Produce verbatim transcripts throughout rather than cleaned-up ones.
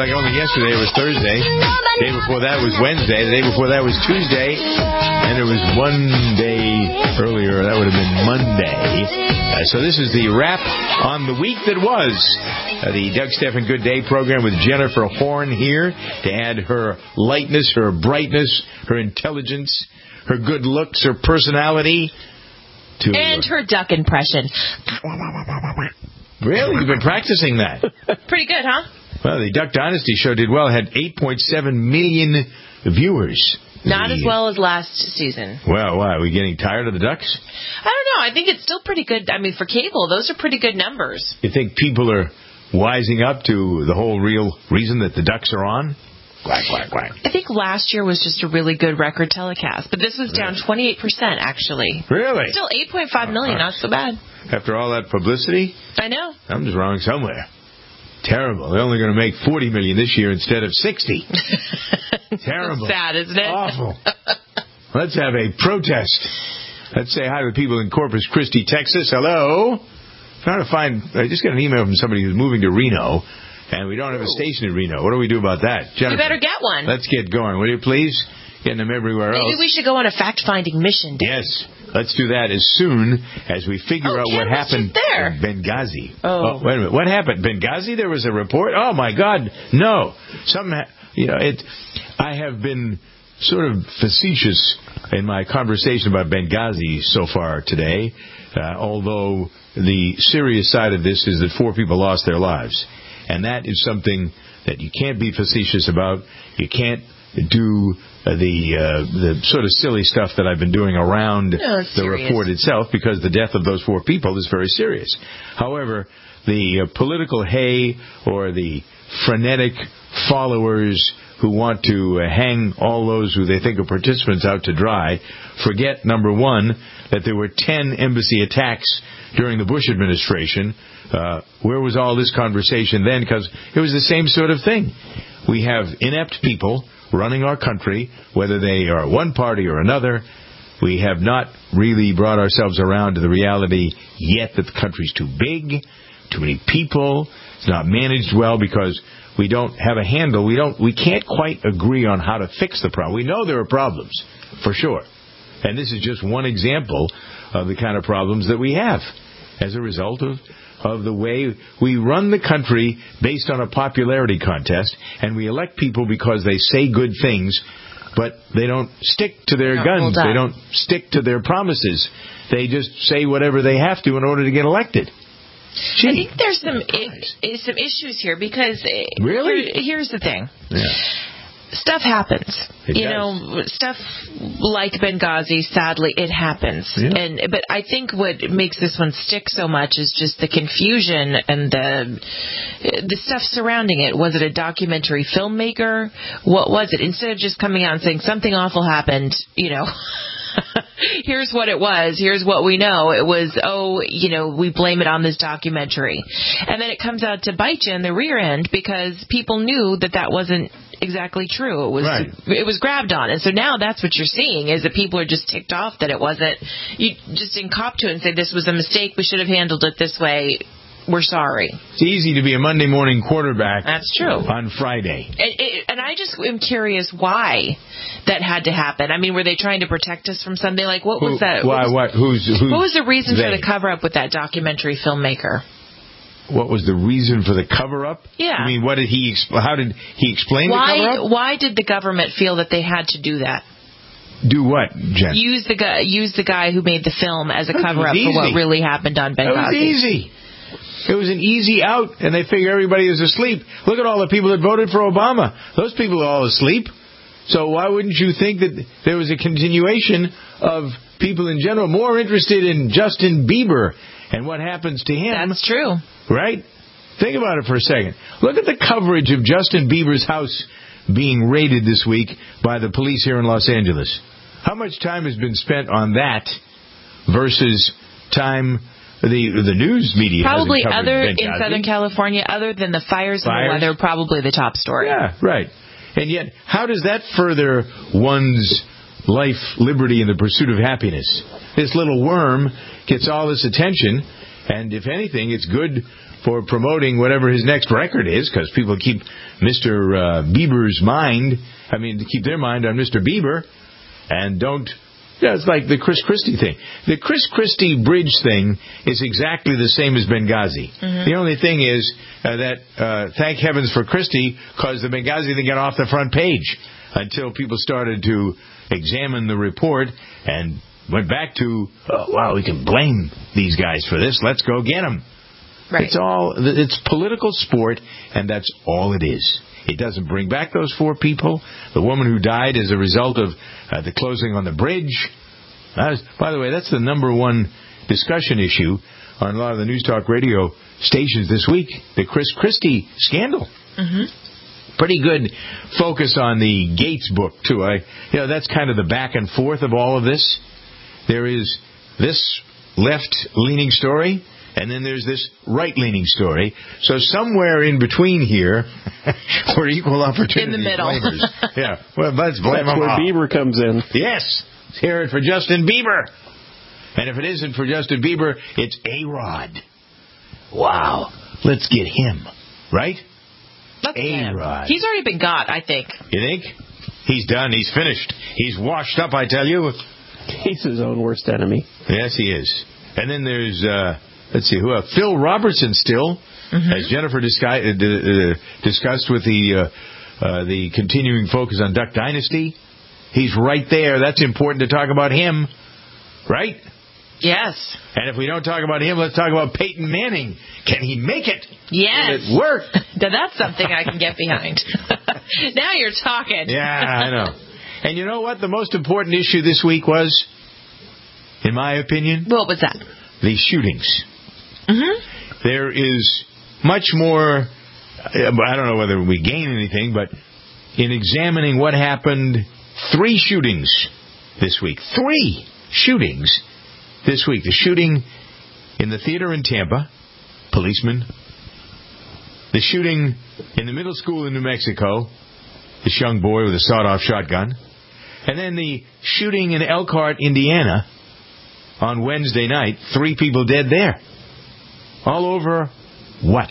like only yesterday it was Thursday. The day before that was Wednesday. The day before that was Tuesday. And it was one day earlier. That would have been Monday. Uh, so this is the wrap on the week that was. Uh, the Doug Stephan Good Day program with Jennifer Horn here to add her lightness, her brightness, her intelligence, her good looks, her personality. To and her duck impression. Really? You've been practicing that? Pretty good, huh? Well, the Duck Dynasty show did well. It had eight point seven million viewers. Not the, as well as last season. Well, why? Are we getting tired of the Ducks? I don't know. I think it's still pretty good. I mean, for cable, those are pretty good numbers. You think people are wising up to the whole real reason that the Ducks are on? Quack, quack, quack. I think last year was just a really good record telecast, but this was down twenty-eight percent, actually. Really? Still eight point five million, not so bad. After all that publicity? I know. Something's wrong somewhere. Terrible. They're only going to make forty million dollars this year instead of sixty. Terrible. Sad, isn't it? Awful. Let's have a protest. Let's say hi to the people in Corpus Christi, Texas. Hello. Trying to find, I just got an email from somebody who's moving to Reno, and we don't have a station in Reno. What do we do about that? Jennifer, you better get one. Let's get going, will you please? Getting them everywhere Maybe else. Maybe we should go on a fact-finding mission. Dan. Yes. Let's do that as soon as we figure oh, out Jen what happened there. in Benghazi. Oh. oh. Wait a minute. What happened? Benghazi? There was a report? Oh, my God. No. Some, ha- you know, it. I have been sort of facetious in my conversation about Benghazi so far today, uh, although the serious side of this is that four people lost their lives. And that is something that you can't be facetious about. You can't do uh, the uh, the sort of silly stuff that I've been doing around no, the report itself, because the death of those four people is very serious. However, the uh, political hay or the frenetic followers who want to uh, hang all those who they think are participants out to dry forget, number one, that there were ten embassy attacks during the Bush administration. Uh, where was all this conversation then? Because it was the same sort of thing. We have inept people running our country, whether they are one party or another. We have not really brought ourselves around to the reality yet that the country's too big, too many people. It's not managed well because we don't have a handle. We don't. We can't quite agree on how to fix the problem. We know there are problems, for sure. And this is just one example of the kind of problems that we have as a result of of the way we run the country based on a popularity contest, and we elect people because they say good things, but they don't stick to their no, guns. They don't stick to their promises. They just say whatever they have to in order to get elected. Gee, I think there's some I- some issues here because really? Here, here's the thing. Yeah. Stuff happens. It you does. know, stuff like Benghazi, sadly, it happens. Yeah. And but I think what makes this one stick so much is just the confusion and the the stuff surrounding it. Was it a documentary filmmaker? What was it? Instead of just coming out and saying something awful happened, you know, here's what it was, here's what we know. It was, oh, you know, we blame it on this documentary. And then it comes out to bite you in the rear end because people knew that that wasn't exactly true. It was right. It was grabbed on. And so now that's what you're seeing is that people are just ticked off that it wasn't. You just didn't cop to it and say this was a mistake. We should have handled it this way. We're sorry. It's easy to be a Monday morning quarterback. That's true. On Friday. And, and I just am curious why that had to happen. I mean, were they trying to protect us from something? Like, what was Who, that? Why? What was, what? Who's? who's what was the reason they? for the cover-up with that documentary filmmaker? What was the reason for the cover-up? Yeah. I mean, what did he? How did he explain why, the cover-up? Why did the government feel that they had to do that? Do what, Jen? Use the guy. Use the guy who made the film as a That cover-up for what really happened on Benghazi. That was easy. It was an easy out, and they figure everybody is asleep. Look at all the people that voted for Obama. Those people are all asleep. So why wouldn't you think that there was a continuation of people in general more interested in Justin Bieber and what happens to him? That's true. Right? Think about it for a second. Look at the coverage of Justin Bieber's house being raided this week by the police here in Los Angeles. How much time has been spent on that versus time the the news media probably hasn't covered other Benghazi. in Southern California, other than the fires, fires and the weather, probably the top story. Yeah, right. And yet, how does that further one's life, liberty, and the pursuit of happiness? This little worm gets all this attention, and if anything, it's good for promoting whatever his next record is, because people keep Mister Uh, Bieber's mind, I mean, to keep their mind on Mister Bieber, and don't, yeah, it's like the Chris Christie thing. The Chris Christie bridge thing is exactly the same as Benghazi. Mm-hmm. The only thing is uh, that, uh, thank heavens for Christie, because the Benghazi thing got off the front page until people started to examine the report and went back to, oh, wow, we can blame these guys for this. Let's go get them. Right. It's all, it's political sport, and that's all it is. It doesn't bring back those four people. The woman who died as a result of uh, the closing on the bridge. Was, by the way, that's the number one discussion issue on a lot of the news talk radio stations this week. The Chris Christie scandal. Mm-hmm. Pretty good focus on the Gates book, too. I, you know, that's kind of the back and forth of all of this. There is this left-leaning story, and then there's this right-leaning story. So somewhere in between here, we're equal opportunity in the middle. blamers. Yeah, well, let's blame That's them where all. Bieber comes in. Yes, let's hear it for Justin Bieber. And if it isn't for Justin Bieber, it's A-Rod. Wow, let's get him, right? Let's get him. A-Rod. He's already been got, I think. You think? He's done. He's finished. He's washed up, I tell you. He's his own worst enemy. Yes, he is. And then there's, uh, let's see, who else? Phil Robertson still, mm-hmm. as Jennifer discuss, uh, uh, discussed with the uh, uh, the continuing focus on Duck Dynasty. He's right there. That's important to talk about him, right? Yes. And if we don't talk about him, let's talk about Peyton Manning. Can he make it? Yes. Will it work? Now that's something I can get behind. Now you're talking. Yeah, I know. And you know what the most important issue this week was, in my opinion? What was that? The shootings. Mm-hmm. There is much more, I don't know whether we gain anything, but in examining what happened, three shootings this week. Three shootings this week. The shooting in the theater in Tampa, policeman. The shooting in the middle school in New Mexico, this young boy with a sawed-off shotgun. And then the shooting in Elkhart, Indiana, on Wednesday night. Three people dead there. All over what?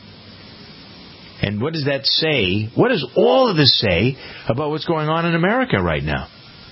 And what does that say? What does all of this say about what's going on in America right now?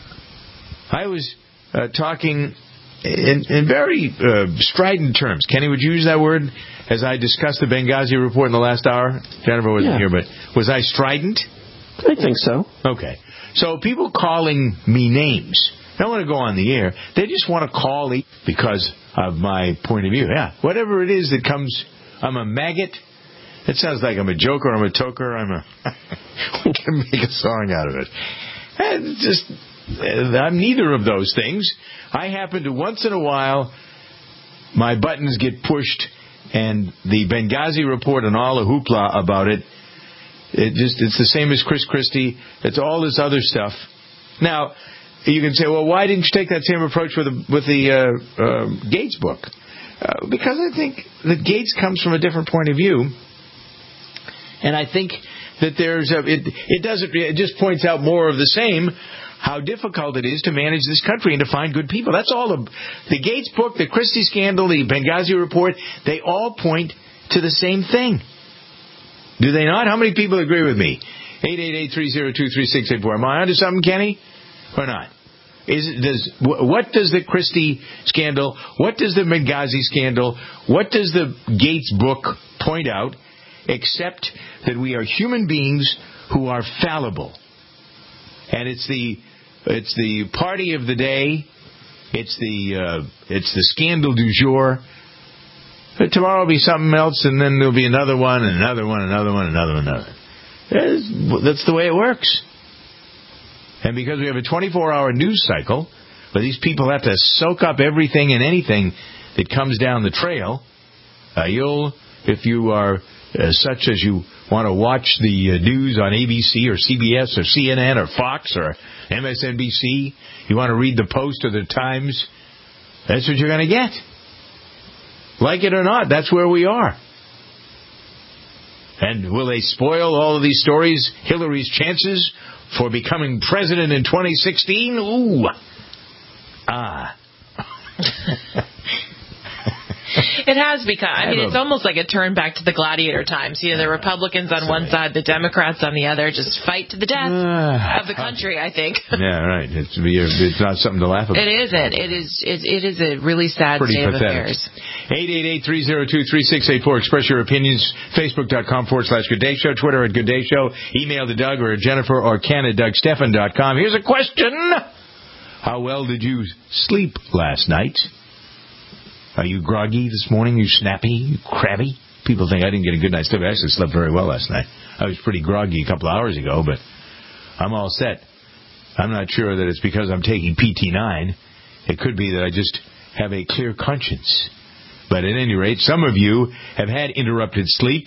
I was uh, talking in, in very uh, strident terms. Kenny, would you use that word as I discussed the Benghazi report in the last hour? Jennifer wasn't yeah. here, but was I strident? I think so. Okay. So people calling me names. I don't want to go on the air. They just want to call me because of my point of view. Yeah. Whatever it is that comes, I'm a maggot. It sounds like I'm a joker, I'm a toker, I'm a... we can make a song out of it. And just, I'm neither of those things. I happen to, once in a while, my buttons get pushed, and the Benghazi report and all the hoopla about it, it just, it's the same as Chris Christie. It's all this other stuff. Now, you can say, well, why didn't you take that same approach with the, with the uh, uh, Gates book? Uh, because I think that Gates comes from a different point of view. And I think that there's a, it, it doesn't, it just points out more of the same, how difficult it is to manage this country and to find good people. That's all the, the Gates book, the Christie scandal, the Benghazi report, they all point to the same thing. Do they not? How many people agree with me? eight eight eight, three oh two, three six eight four. Am I onto something, Kenny? Or not? Is it, does what does the Christie scandal, what does the Benghazi scandal, what does the Gates book point out, except that we are human beings who are fallible? And it's the it's the party of the day. It's the uh, it's the scandal du jour. But tomorrow will be something else, and then there'll be another one, and another one, another one, another one, another. That's, that's the way it works. And because we have a twenty-four hour news cycle, where these people have to soak up everything and anything that comes down the trail, uh, you'll, if you are uh, such as you want to watch the uh, news on A B C or C B S or C N N or Fox or M S N B C, you want to read the Post or the Times, that's what you're going to get. Like it or not, that's where we are. And will they spoil all of these stories, Hillary's chances for becoming president in twenty sixteen? Ooh. Ah. It has become. I mean, it's almost like a turn back to the gladiator times. You know, the Republicans on one side, the Democrats on the other, just fight to the death of the country, I think. Yeah, right. It's, it's not something to laugh about. It isn't. It is It, it is a really sad Pretty state pathetic. of affairs. eight eight eight, three oh two, three six eight four. Express your opinions. Facebook.com forward slash Good Day Show. Twitter at Good Day Show. Email to Doug or Jennifer or Ken at Doug Stephan dot com. Here's a question. How well did you sleep last night? Are you groggy this morning? Are you snappy? Are you crabby? People think I didn't get a good night's sleep. I actually slept very well last night. I was pretty groggy a couple of hours ago, but I'm all set. I'm not sure that it's because I'm taking P T nine. It could be that I just have a clear conscience. But at any rate, some of you have had interrupted sleep,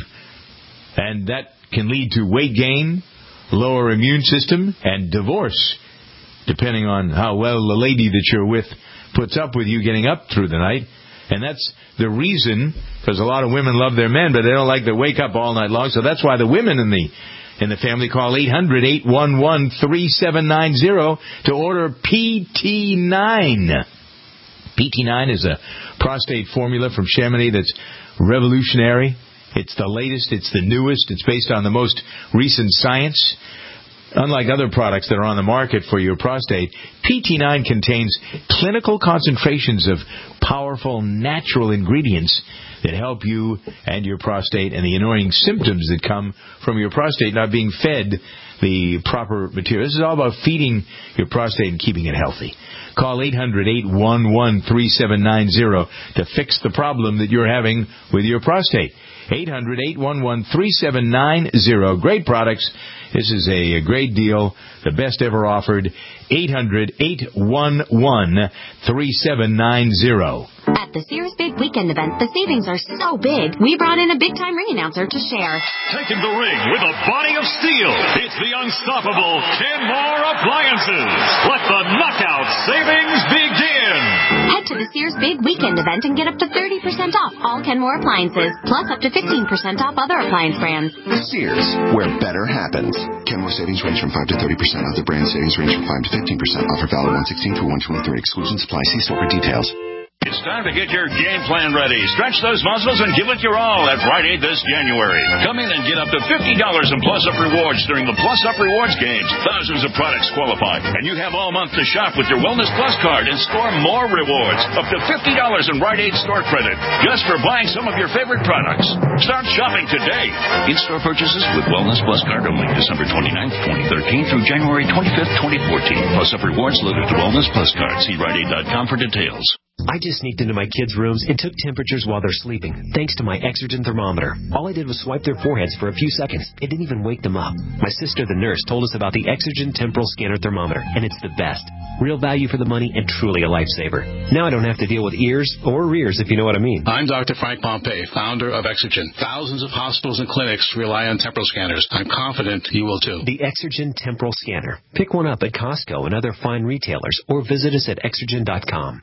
and that can lead to weight gain, lower immune system, and divorce, depending on how well the lady that you're with puts up with you getting up through the night. And that's the reason, because a lot of women love their men, but they don't like to wake up all night long. So that's why the women in the in the family call eight hundred, eight one one, three seven nine zero to order P T nine. P T nine is a prostate formula from Chamonix that's revolutionary. It's the latest. It's the newest. It's based on the most recent science. Unlike other products that are on the market for your prostate, P T nine contains clinical concentrations of powerful natural ingredients that help you and your prostate and the annoying symptoms that come from your prostate not being fed the proper material. This is all about feeding your prostate and keeping it healthy. Call eight hundred, eight one one, three seven nine zero to fix the problem that you're having with your prostate. eight hundred, eight one one, three seven nine zero. Great products. This is a, a great deal, the best ever offered. eight hundred, eight one one, three seven nine zero. At the Sears Big Weekend event, the savings are so big, we brought in a big-time ring announcer to share. Taking the ring with a body of steel, it's the unstoppable Kenmore Appliances. Let the knockout savings begin. Head to the Sears Big Weekend event and get up to thirty percent off all Kenmore appliances, plus up to fifteen percent off other appliance brands. Sears, where better happens. Kenmore savings range from five to thirty percent. Other brand savings range from five to fifteen percent. Offer valid one sixteen through one twenty-three. Exclusions apply. See store for details. It's time to get your game plan ready. Stretch those muscles and give it your all at Rite Aid this January. Come in and get up to fifty dollars in Plus Up Rewards during the Plus Up Rewards games. Thousands of products qualify, and you have all month to shop with your Wellness Plus card and score more rewards. Up to fifty dollars in Rite Aid store credit just for buying some of your favorite products. Start shopping today. In-store purchases with Wellness Plus card only December twenty-ninth, twenty thirteen through January twenty-fifth, twenty fourteen. Plus Up Rewards loaded to Wellness Plus card. See Rite Aid dot com for details. I just sneaked into my kids' rooms and took temperatures while they're sleeping, thanks to my Exergen thermometer. All I did was swipe their foreheads for a few seconds. It didn't even wake them up. My sister, the nurse, told us about the Exergen Temporal Scanner Thermometer, and it's the best. Real value for the money and truly a lifesaver. Now I don't have to deal with ears or rears, if you know what I mean. I'm Doctor Frank Pompey, founder of Exergen. Thousands of hospitals and clinics rely on temporal scanners. I'm confident you will too. The Exergen Temporal Scanner. Pick one up at Costco and other fine retailers, or visit us at Exergen dot com.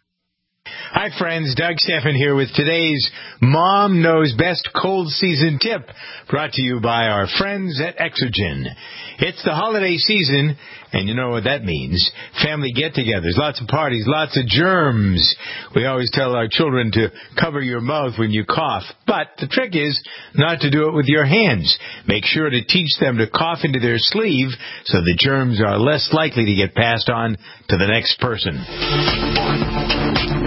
Hi, friends. Doug Stephan here with today's Mom Knows Best Cold Season Tip, brought to you by our friends at Exergen. It's the holiday season, and you know what that means. Family get-togethers, lots of parties, lots of germs. We always tell our children to cover your mouth when you cough, but the trick is not to do it with your hands. Make sure to teach them to cough into their sleeve so the germs are less likely to get passed on to the next person.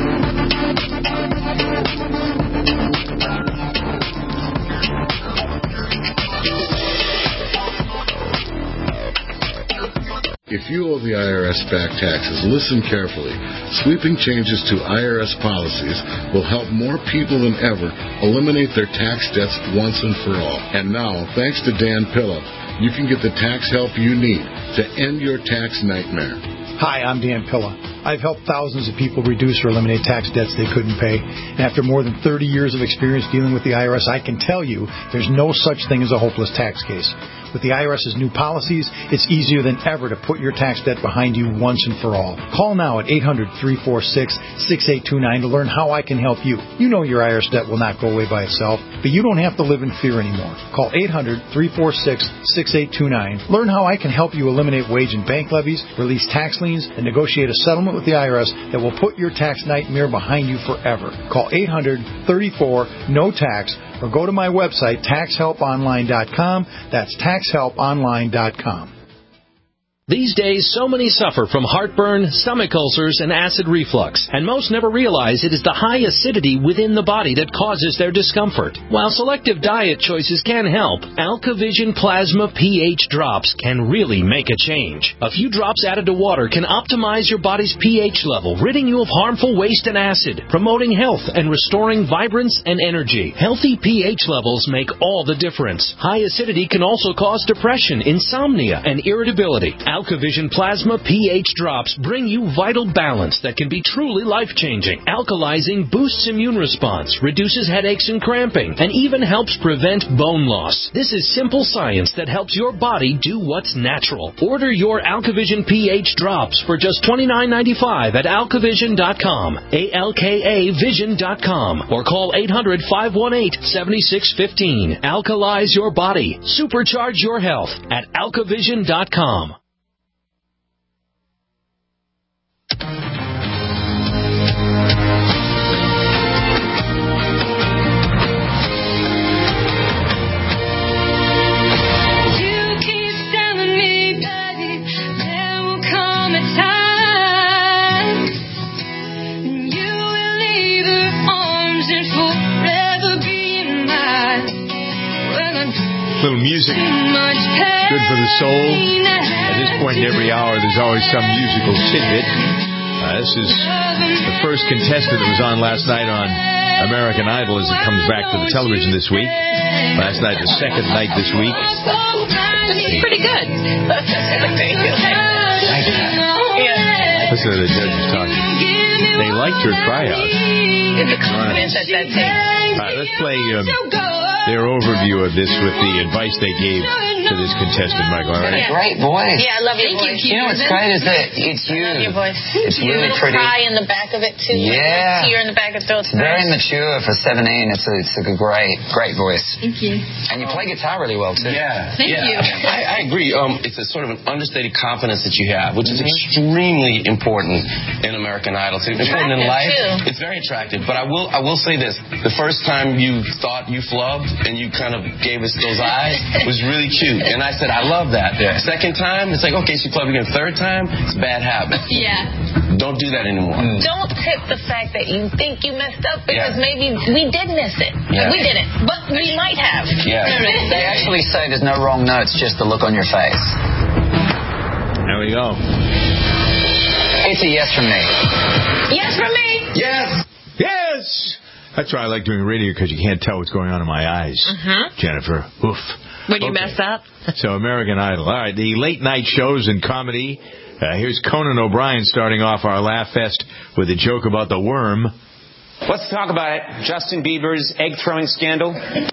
If you owe the I R S back taxes, listen carefully. Sweeping changes to I R S policies will help more people than ever eliminate their tax debts once and for all. And now, thanks to Dan Pilla, you can get the tax help you need to end your tax nightmare. Hi, I'm Dan Pilla. I've helped thousands of people reduce or eliminate tax debts they couldn't pay. And after more than thirty years of experience dealing with the I R S, I can tell you there's no such thing as a hopeless tax case. With the IRS's new policies, it's easier than ever to put your tax debt behind you once and for all. Call now at eight hundred, three four six, six eight two nine to learn how I can help you. You know your I R S debt will not go away by itself, but you don't have to live in fear anymore. Call eight hundred, three four six, six eight two nine. Learn how I can help you eliminate wage and bank levies, release tax liens, and negotiate a settlement with the I R S that will put your tax nightmare behind you forever. Call eight hundred, thirty-four, N O T A X or go to my website, tax help online dot com. That's tax help online dot com. These days, so many suffer from heartburn, stomach ulcers, and acid reflux, and most never realize it is the high acidity within the body that causes their discomfort. While selective diet choices can help, AlkaVision Plasma pH drops can really make a change. A few drops added to water can optimize your body's pH level, ridding you of harmful waste and acid, promoting health and restoring vibrance and energy. Healthy pH levels make all the difference. High acidity can also cause depression, insomnia, and irritability. AlkaVision Plasma pH drops bring you vital balance that can be truly life-changing. Alkalizing boosts immune response, reduces headaches and cramping, and even helps prevent bone loss. This is simple science that helps your body do what's natural. Order your AlkaVision pH drops for just twenty-nine ninety-five at alkavision dot com, A L K A vision dot com, or call eight hundred, five one eight, seven six one five. Alkalize your body. Supercharge your health at alkavision dot com. Little music, good for the soul. At this point in every hour, there's always some musical tidbit. Uh, this is the first contestant that was on last night on American Idol as it comes back to the television this week. Last night, the second night this week. Pretty good. Listen to the judges talking. They liked her tryout. The confidence that that takes. All right, let's play um, their overview of this with the advice they gave to this contestant, Michael. All right? Yeah. Great voice. Yeah, I love your Thank voice. You, you know what's great is that it's you. I love your voice. It's you really little pretty. cry in the back of it too. Yeah. Tear in the back of it. It's very mature for seventeen. It's a, it's a great, great voice. Thank you. And you play guitar really well too. Yeah. Thank yeah. you. I, I agree. Um, it's a sort of an understated confidence that you have, which is extremely important in American Idol. It's important in life. Too. It's very attractive. But I will, I will say this: the first time you thought you flubbed and you kind of gave us those eyes was really cute, and I said I love that. Yeah. Second time, it's like okay, she flubbed again. Third time, it's a bad habit. Yeah. Don't do that anymore. Mm. Don't tip the fact that you think you messed up because Yeah. maybe we did miss it. Yeah. We didn't, but we might have. Yeah. They actually say there's no wrong notes, just the look on your face. There we go. It's a yes from me. Yes from me. Yes. Yes. That's why I like doing radio, because you can't tell what's going on in my eyes, Mm-hmm. Jennifer. Oof. When you Okay. mess up. So American Idol. All right, the late night shows and comedy. Uh, here's Conan O'Brien starting off our Laugh Fest with a joke about the worm. Let's talk about it. Justin Bieber's egg-throwing scandal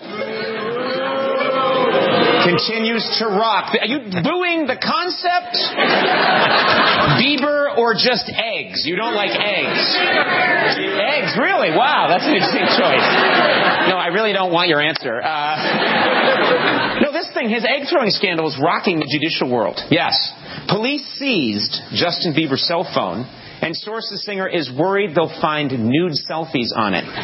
continues to rock. Are you booing the concept? Bieber or just eggs? You don't like eggs. Eggs, really? Wow, that's an interesting choice. No, I really don't want your answer. Uh, no, this thing, his egg-throwing scandal is rocking the judicial world. Yes. Police seized Justin Bieber's cell phone, and sources singer is worried they'll find nude selfies on it.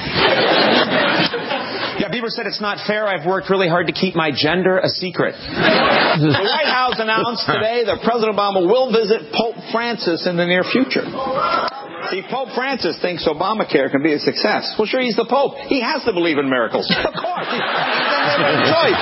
Yeah, Bieber said it's not fair. I've worked really hard to keep my gender a secret. The White House announced today that President Obama will visit Pope Francis in the near future. See, Pope Francis thinks Obamacare can be a success. Well, sure, he's the Pope. He has to believe in miracles. Of course. He doesn't have a choice.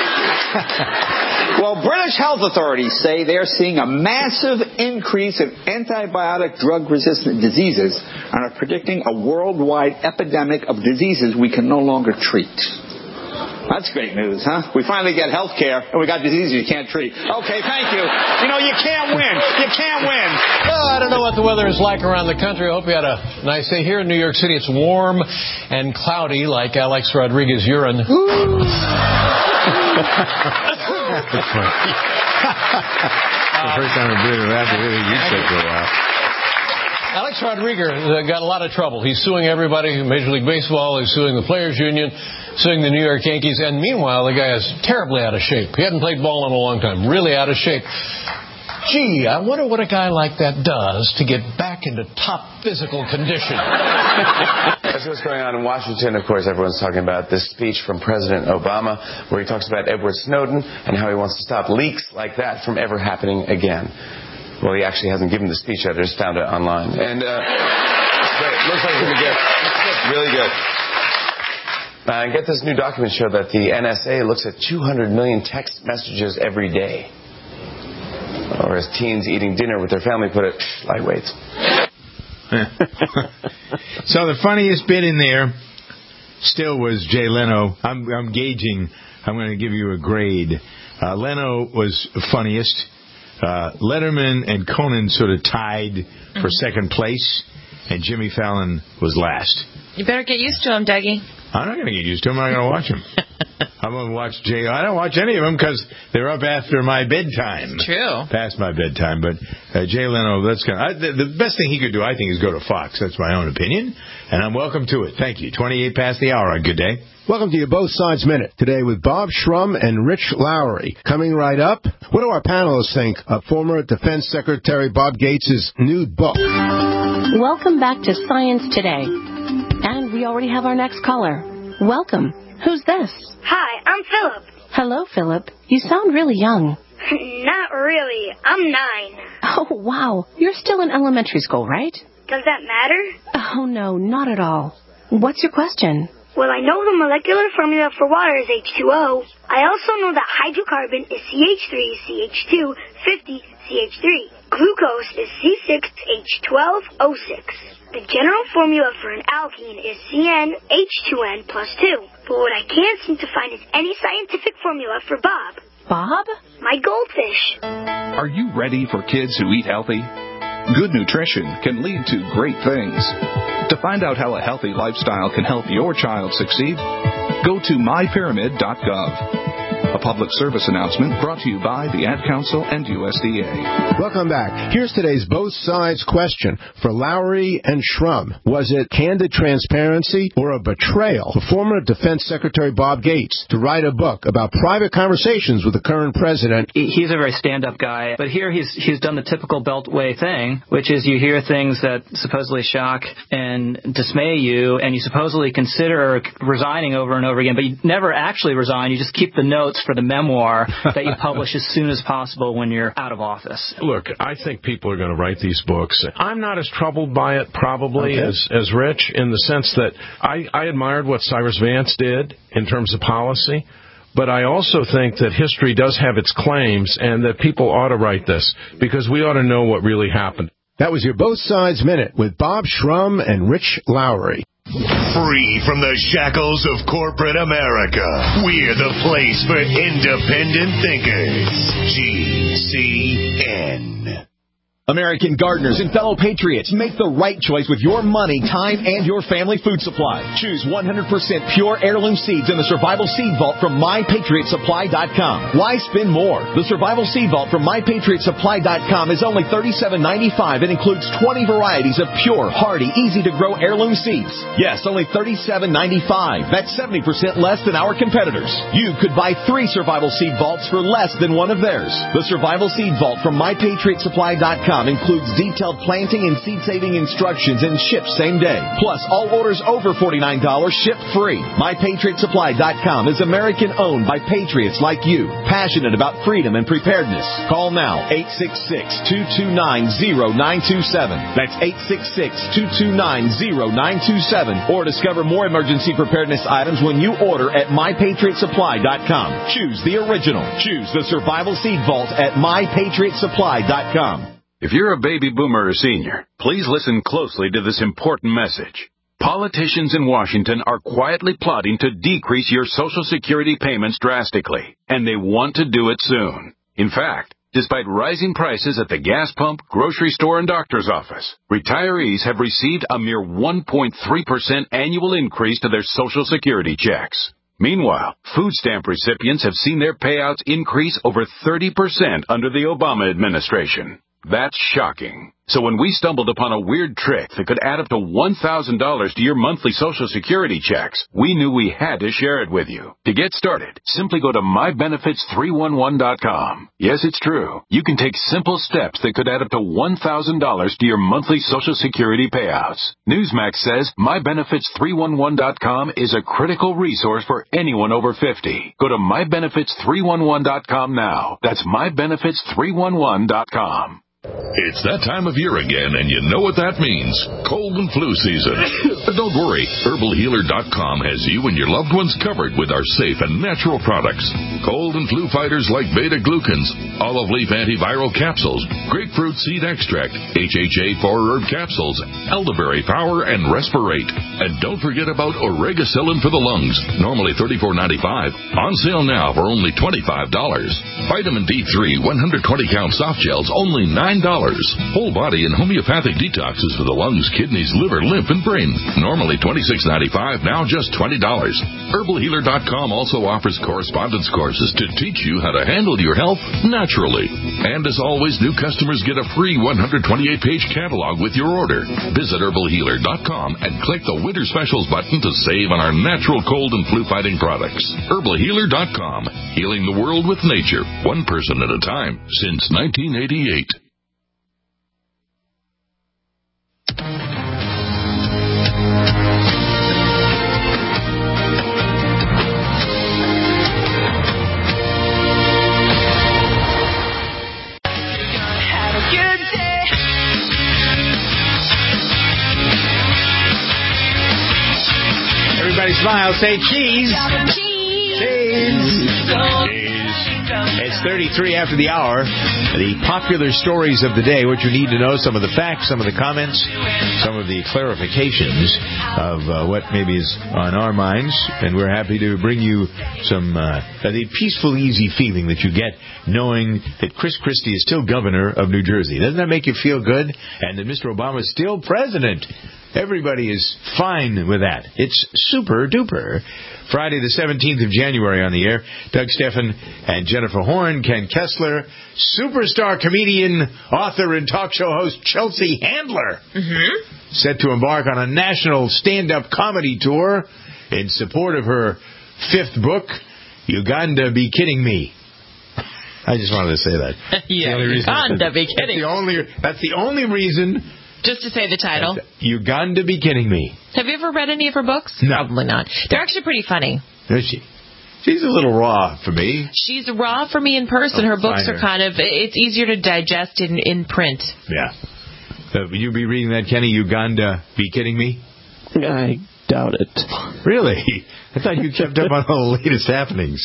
Well, British health authorities say they're seeing a massive increase in antibiotic drug-resistant diseases and are predicting a worldwide epidemic of diseases we can no longer treat. That's great news, huh? We finally get health care, and we got diseases you can't treat. Okay, thank you. You know, you can't win. You can't win. Well, I don't know what the weather is like around the country. I hope you had a nice day. Here in New York City, it's warm and cloudy, like Alex Rodriguez urine. That's funny. The first time I've been around, really, you'd say for a while. Alex Rodriguez uh, got a lot of trouble. He's suing everybody, Major League Baseball. He's suing the Players Union, suing the New York Yankees. And meanwhile, the guy is terribly out of shape. He hadn't played ball in a long time. Really out of shape. Gee, I wonder what a guy like that does to get back into top physical condition. That's what's going on in Washington. Of course, everyone's talking about this speech from President Obama where he talks about Edward Snowden and how he wants to stop leaks like that from ever happening again. Well, he actually hasn't given the speech yet. I just found it online. And, uh, great. Looks like it's going to be good. Really good. Uh, and get this new document show that the N S A looks at two hundred million text messages every day. Or as teens eating dinner with their family put it, lightweights. So the funniest bit in there still was Jay Leno. I'm, I'm gauging. I'm going to give you a grade. Uh, Leno was funniest. Uh, Letterman and Conan sort of tied for second place, and Jimmy Fallon was last. You better get used to him, Dougie. I'm not going to get used to him. I'm not going to watch him. I'm going to watch Jay. I don't watch any of them because they're up after my bedtime. It's true. Past my bedtime. But uh, Jay Leno, that's kind of, I, the, the best thing he could do, I think, is go to Fox. That's my own opinion, and I'm welcome to it. Thank you. twenty-eight past the hour. Good day. Welcome to your Both Sides Minute. Today with Bob Shrum and Rich Lowry. Coming right up, what do our panelists think of former Defense Secretary Bob Gates' new book? Welcome back to Science Today. And we already have our next caller. Welcome. Who's this? Hi, I'm Philip. Hello, Philip. You sound really young. Not really. I'm nine. Oh, wow. You're still in elementary school, right? Does that matter? Oh, no, not at all. What's your question? Well, I know the molecular formula for water is H two O. I also know that hydrocarbon is C H three C H two fifty C H three. Glucose is C six H twelve O six. The general formula for an alkene is C N H two N plus two. But what I can't seem to find is any scientific formula for Bob. Bob? My goldfish. Are you ready for kids who eat healthy? Good nutrition can lead to great things. To find out how a healthy lifestyle can help your child succeed, go to my pyramid dot gov. A public service announcement brought to you by the Ad Council and U S D A. Welcome back. Here's today's Both Sides question for Lowry and Shrum. Was it candid transparency or a betrayal for former Defense Secretary Bob Gates to write a book about private conversations with the current president? He's a very stand-up guy, but here he's he's done the typical Beltway thing, which is you hear things that supposedly shock and dismay you, and you supposedly consider resigning over and over again, but you never actually resign. You just keep the notes for the memoir that you publish as soon as possible when you're out of office. Look, I think people are going to write these books. I'm not as troubled by it probably okay. as, as Rich, in the sense that I, I admired what Cyrus Vance did in terms of policy, but I also think that history does have its claims and that people ought to write this because we ought to know what really happened. That was your Both Sides Minute with Bob Shrum and Rich Lowry. Free from the shackles of corporate America, we're the place for independent thinkers. G C N. American gardeners and fellow patriots, make the right choice with your money, time, and your family food supply. Choose one hundred percent pure heirloom seeds in the Survival Seed Vault from my patriot supply dot com. Why spend more? The Survival Seed Vault from my patriot supply dot com is only thirty-seven ninety-five and includes twenty varieties of pure, hardy, easy-to-grow heirloom seeds. Yes, only thirty-seven ninety-five. That's seventy percent less than our competitors. You could buy three Survival Seed Vaults for less than one of theirs. The Survival Seed Vault from my patriot supply dot com includes detailed planting and seed-saving instructions and ships same day. Plus, all orders over forty-nine dollars ship free. my patriot supply dot com is American-owned by patriots like you, passionate about freedom and preparedness. Call now, eight six six, two two nine, zero nine two seven. That's eight six six, two two nine, zero nine two seven. Or discover more emergency preparedness items when you order at my patriot supply dot com. Choose the original. Choose the Survival Seed Vault at my patriot supply dot com. If you're a baby boomer or senior, please listen closely to this important message. Politicians in Washington are quietly plotting to decrease your Social Security payments drastically, and they want to do it soon. In fact, despite rising prices at the gas pump, grocery store, and doctor's office, retirees have received a mere one point three percent annual increase to their Social Security checks. Meanwhile, food stamp recipients have seen their payouts increase over thirty percent under the Obama administration. That's shocking. So when we stumbled upon a weird trick that could add up to one thousand dollars to your monthly Social Security checks, we knew we had to share it with you. To get started, simply go to my benefits three one one dot com. Yes, it's true. You can take simple steps that could add up to one thousand dollars to your monthly Social Security payouts. Newsmax says my benefits three one one dot com is a critical resource for anyone over fifty. Go to my benefits three one one dot com now. That's my benefits three one one dot com. It's that time of year again, and you know what that means. Cold and flu season. But don't worry, herbal healer dot com has you and your loved ones covered with our safe and natural products. Cold and flu fighters like beta-glucans, olive leaf antiviral capsules, grapefruit seed extract, H H A four herb capsules, elderberry power, and respirate. And don't forget about Oregacillin for the lungs, normally thirty-four ninety-five, on sale now for only twenty-five dollars. Vitamin D three one hundred twenty count soft gels, only nine dollars. Whole body and homeopathic detoxes for the lungs, kidneys, liver, lymph, and brain. Normally twenty-six ninety-five, now just twenty dollars. herbal healer dot com also offers correspondence courses to teach you how to handle your health naturally. And as always, new customers get a free one hundred twenty-eight page catalog with your order. Visit herbal healer dot com and click the Winter Specials button to save on our natural cold and flu fighting products. herbal healer dot com. Healing the world with nature, one person at a time, since nineteen eighty-eight. Everybody smile. Say cheese. Cheese. Cheese. It's thirty-three after the hour. The popular stories of the day, what you need to know, some of the facts, some of the comments, some of the clarifications of uh, what maybe is on our minds. And we're happy to bring you some uh, the peaceful, easy feeling that you get knowing that Chris Christie is still governor of New Jersey. Doesn't that make you feel good? And that Mister Obama is still president. Everybody is fine with that. It's super duper. Friday the seventeenth of January on the air. Doug Steffen and Jennifer Horn, Ken Kessler, superstar comedian, author, and talk show host Chelsea Handler, mm-hmm. set to embark on a national stand-up comedy tour in support of her fifth book, Uganda Be Kidding Me. I just wanted to say that. Yeah, Uganda Be Kidding Me. That's the only, that's the only reason... Just to say the title. Uganda Be Kidding Me. Have you ever read any of her books? No. Probably not. They're actually pretty funny. Is she? She's a little raw for me. She's raw for me in person. Her books are kind of, it's easier to digest in, in print. Yeah. Uh, will you be reading that, Kenny? Uganda Be Kidding Me? I doubt it. Really? I thought you kept up on all the latest happenings.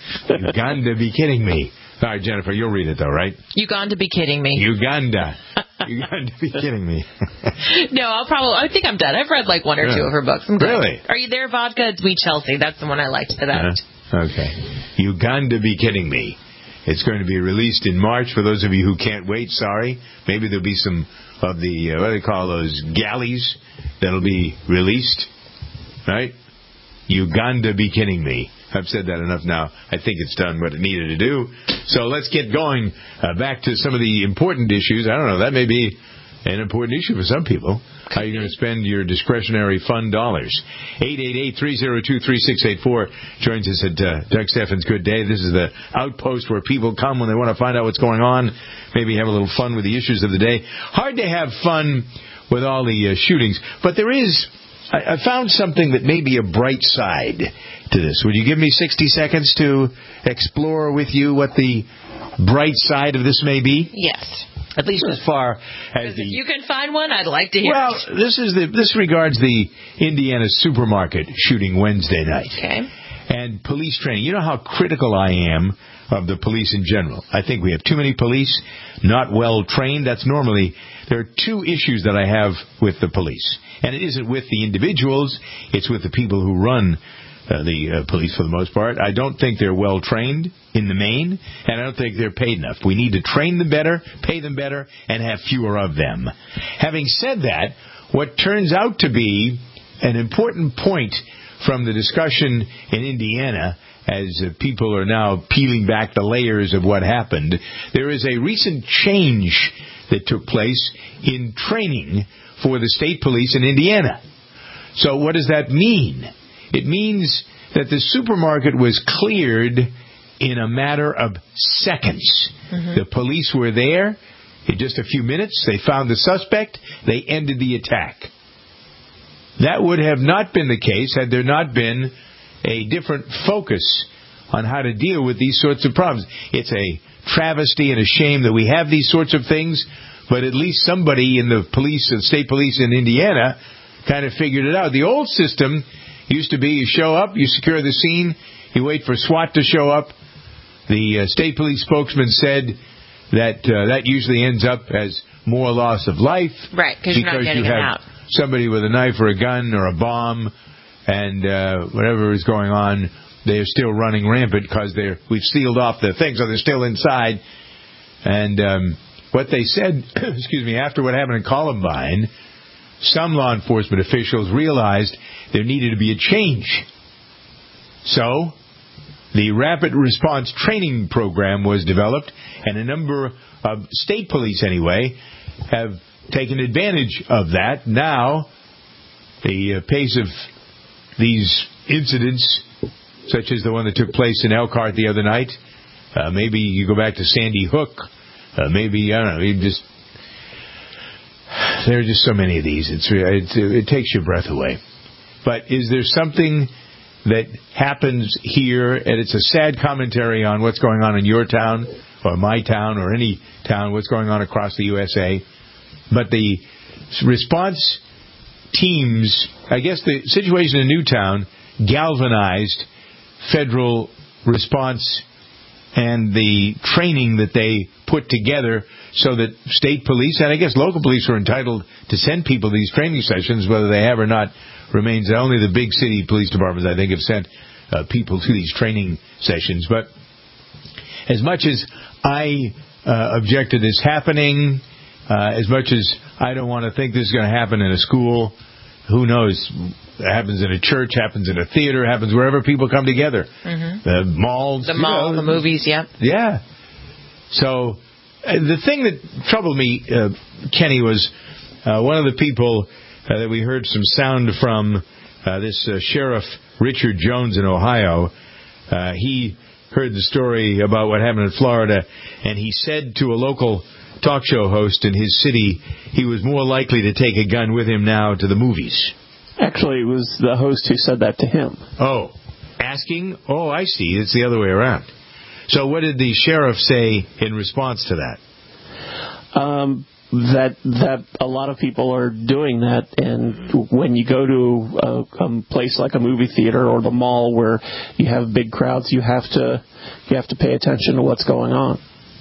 Uganda Be Kidding Me. All right, Jennifer, you'll read it, though, right? Uganda Be Kidding Me. Uganda. Uganda Be Kidding Me. No, I'll probably, I think I'm done. I've read like one or yeah. two of her books. I'm really? Are You There, Vodka? It's Me, Chelsea. That's the one I liked the best. Uh, okay. Uganda Be Kidding Me. It's going to be released in March. For those of you who can't wait, sorry. Maybe there'll be some of the, uh, what do they call those, galleys that'll be released. Right? Uganda Be Kidding Me. I've said that enough now. I think it's done what it needed to do. So let's get going uh, back to some of the important issues. I don't know. That may be an important issue for some people. How are you going to spend your discretionary fund dollars? eight eight eight, three oh two, three six eight four joins us at uh, Doug Steffen's Good Day. This is the outpost where people come when they want to find out what's going on, maybe have a little fun with the issues of the day. Hard to have fun with all the uh, shootings, but there is... I found something that may be a bright side to this. Would you give me sixty seconds to explore with you what the bright side of this may be? Yes. At least as far as the... If you can find one, I'd like to hear well, it. Well, this is the this regards the Indiana supermarket shooting Wednesday night. Okay. And police training. You know how critical I am of the police in general. I think we have too many police, not well trained. That's normally... There are two issues that I have with the police. And it isn't with the individuals, it's with the people who run uh, the uh, police for the most part. I don't think they're well trained in the main, and I don't think they're paid enough. We need to train them better, pay them better, and have fewer of them. Having said that, what turns out to be an important point from the discussion in Indiana, as uh, people are now peeling back the layers of what happened, there is a recent change that took place in training for the state police in Indiana. So what does that mean? It means that the supermarket was cleared in a matter of seconds. Mm-hmm. The police were there in just a few minutes. They found the suspect. They ended the attack. That would have not been the case had there not been a different focus on how to deal with these sorts of problems. It's a travesty and a shame that we have these sorts of things, but at least somebody in the police, the state police in Indiana, kind of figured it out. The old system used to be you show up, you secure the scene, you wait for SWAT to show up. The uh, state police spokesman said that uh, that usually ends up as more loss of life. Right, because you're not getting you them have out. Somebody with a knife or a gun or a bomb and uh, whatever is going on, they're still running rampant because they're we've sealed off the thing, so they're still inside. And um, what they said, excuse me, after what happened in Columbine, some law enforcement officials realized there needed to be a change. So the Rapid Response Training Program was developed, and a number of state police, anyway, have taken advantage of that. Now, the uh, pace of these incidents, such as the one that took place in Elkhart the other night, uh, maybe you go back to Sandy Hook, uh, maybe, I don't know, you just, there are just so many of these. It's, it's it takes your breath away. But is there something that happens here, and it's a sad commentary on what's going on in your town, or my town, or any town, what's going on across the U S A, but the response teams, I guess the situation in Newtown galvanized federal response and the training that they put together so that state police, and I guess local police, are entitled to send people to these training sessions, whether they have or not remains. Only the big city police departments, I think, have sent uh, people to these training sessions. But as much as I uh, object to this happening, uh, as much as I don't want to think this is going to happen in a school, who knows? It happens in a church, happens in a theater, happens wherever people come together. Mm-hmm. The malls. The mall, know, the movies, yep. Yeah. So uh, the thing that troubled me, uh, Kenny, was uh, one of the people uh, that we heard some sound from, uh, this uh, Sheriff Richard Jones in Ohio. Uh, he heard the story about what happened in Florida, and he said to a local talk show host in his city he was more likely to take a gun with him now to the movies. Actually, it was the host who said that to him. Oh, asking? Oh, I see. It's the other way around. So what did the sheriff say in response to that? Um, that that a lot of people are doing that, and when you go to a, a place like a movie theater or the mall where you have big crowds, you have to you have to pay attention to what's going on.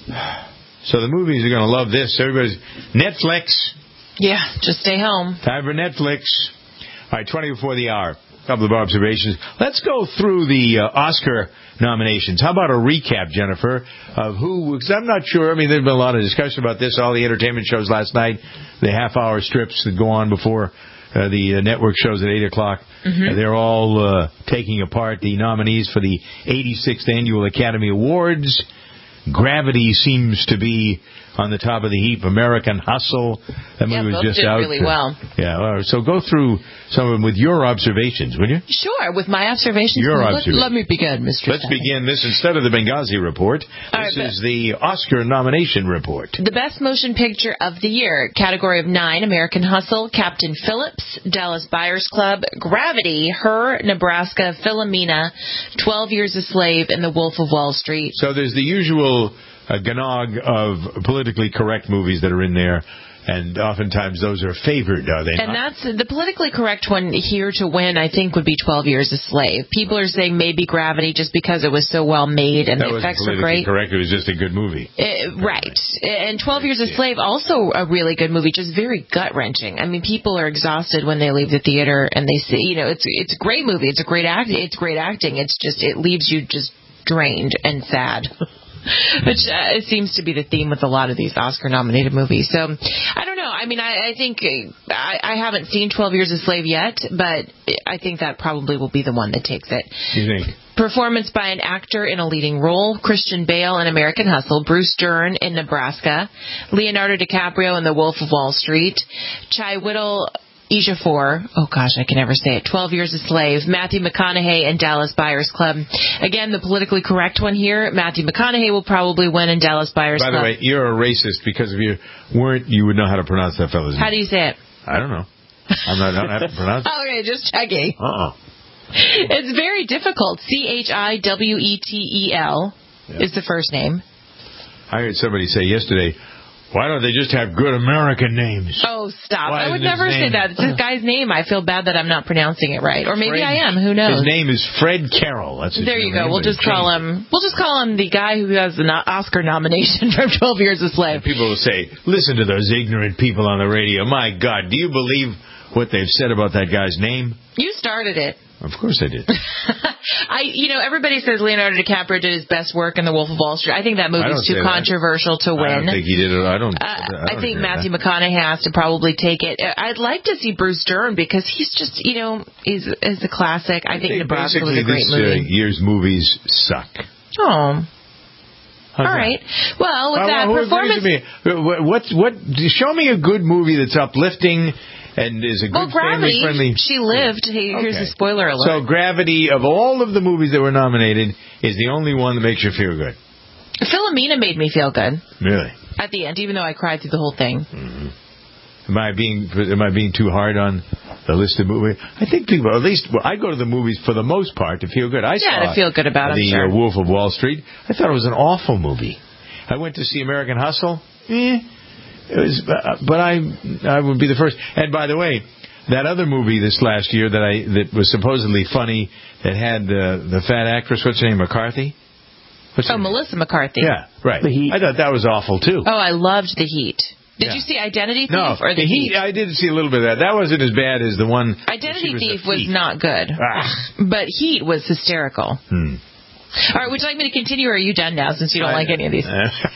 So the movies are going to love this. Everybody's Netflix. Yeah, just stay home. Time for Netflix. All right, twenty before the hour. A couple of observations. Let's go through the uh, Oscar nominations. How about a recap, Jennifer, of who, because I'm not sure. I mean, there's been a lot of discussion about this, all the entertainment shows last night, the half-hour strips that go on before uh, the uh, network shows at eight o'clock. Mm-hmm. Uh, they're all uh, taking apart the nominees for the eighty-sixth Annual Academy Awards. Gravity seems to be on the top of the heap. American Hustle. That movie yeah, was both just did out. really well. Yeah. All right, so go through some of them with your observations, will you? Sure. With my observations. Your let, observations. Let me begin, Mister Let's Stein. begin this instead of the Benghazi report. All this right, is the Oscar nomination report. The Best Motion Picture of the Year, category of nine: American Hustle, Captain Phillips, Dallas Buyers Club, Gravity, Her, Nebraska, Philomena, twelve Years a Slave, and The Wolf of Wall Street. So there's the usual a gnog of politically correct movies that are in there, and oftentimes those are favored, are they and not? that's the politically correct one here to win, I think, would be twelve Years a Slave. People are saying maybe Gravity just because it was so well made and that the effects were great. Correct. It was just a good movie. Uh, right. And twelve Years a Slave, also a really good movie, just very gut-wrenching. I mean, people are exhausted when they leave the theater and they see, you know, it's it's a great movie. It's a great act. It's great acting. It's just, it leaves you just drained and sad. Which uh, it seems to be the theme with a lot of these Oscar-nominated movies. So, I don't know. I mean, I, I think uh, I, I haven't seen twelve Years a Slave yet, but I think that probably will be the one that takes it. You think? Performance by an actor in a leading role: Christian Bale in American Hustle, Bruce Dern in Nebraska, Leonardo DiCaprio in The Wolf of Wall Street, Chiwetel Ejiofor, oh gosh, I can never say it, twelve Years a Slave, Matthew McConaughey in Dallas Buyers Club. Again, the politically correct one here, Matthew McConaughey will probably win in Dallas Buyers By Club. the way, you're a racist because if you weren't, you would know how to pronounce that fellow's name. How do you say it? I don't know. I'm not, I don't have to pronounce it. Okay, just checking. Uh-uh. It's very difficult. C H I W E T E L Yeah. is the first name. I heard somebody say yesterday, why don't they just have good American names? Oh, stop. Why I would is his never say name- that. It's this guy's name. I feel bad that I'm not pronouncing it right. Or maybe Fred- I am. Who knows? His name is Fred Carroll. That's his There real you go. name, We'll but just it's call changed. him. We'll just call him the guy who has the no- Oscar nomination from twelve Years a Slave. People will say, listen to those ignorant people on the radio. My God, do you believe what they've said about that guy's name? You started it. Of course I did. I, you know, everybody says Leonardo DiCaprio did his best work in The Wolf of Wall Street. I think that I don't movie's too say that. controversial to win. I don't think he did it. I don't. Uh, I, I don't think agree with Matthew that. McConaughey has to probably take it. I'd like to see Bruce Dern because he's just, you know, he's is a classic. I, think Nebraska was a great this, movie. Uh, year's movies suck. Oh. How's All that? right. Well, with Well, that who performance. agrees with me? What, what, what, show me a good movie that's uplifting and is a good Well, Gravity, family-friendly. she lived. Hey, Here's Okay. a spoiler alert. So Gravity, of all of the movies that were nominated, is the only one that makes you feel good. Philomena made me feel good Really? at the end, even though I cried through the whole thing. Mm-hmm. Am I being am I being too hard on the list of movies? I think people, at least, well, I go to the movies for the most part to feel good. I Yeah, saw to feel good about 'em, the sure. uh, Wolf of Wall Street. I thought it was an awful movie. I went to see American Hustle. Eh, it was, uh, but I I would be the first. And by the way, that other movie this last year that I that was supposedly funny that had uh, the fat actress, what's her name, McCarthy? What's Oh, her name? Melissa McCarthy. Yeah, right. The Heat. I thought that was awful too. Oh, I loved The Heat. Did Yeah. you see Identity Thief No, or The Heat? I did see a little bit of that. That wasn't as bad as the one. Identity was a Thief was thief. not good. Ah. But Heat was hysterical. Hmm. All right, would you like me to continue, or are you done now since you don't I- like any of these?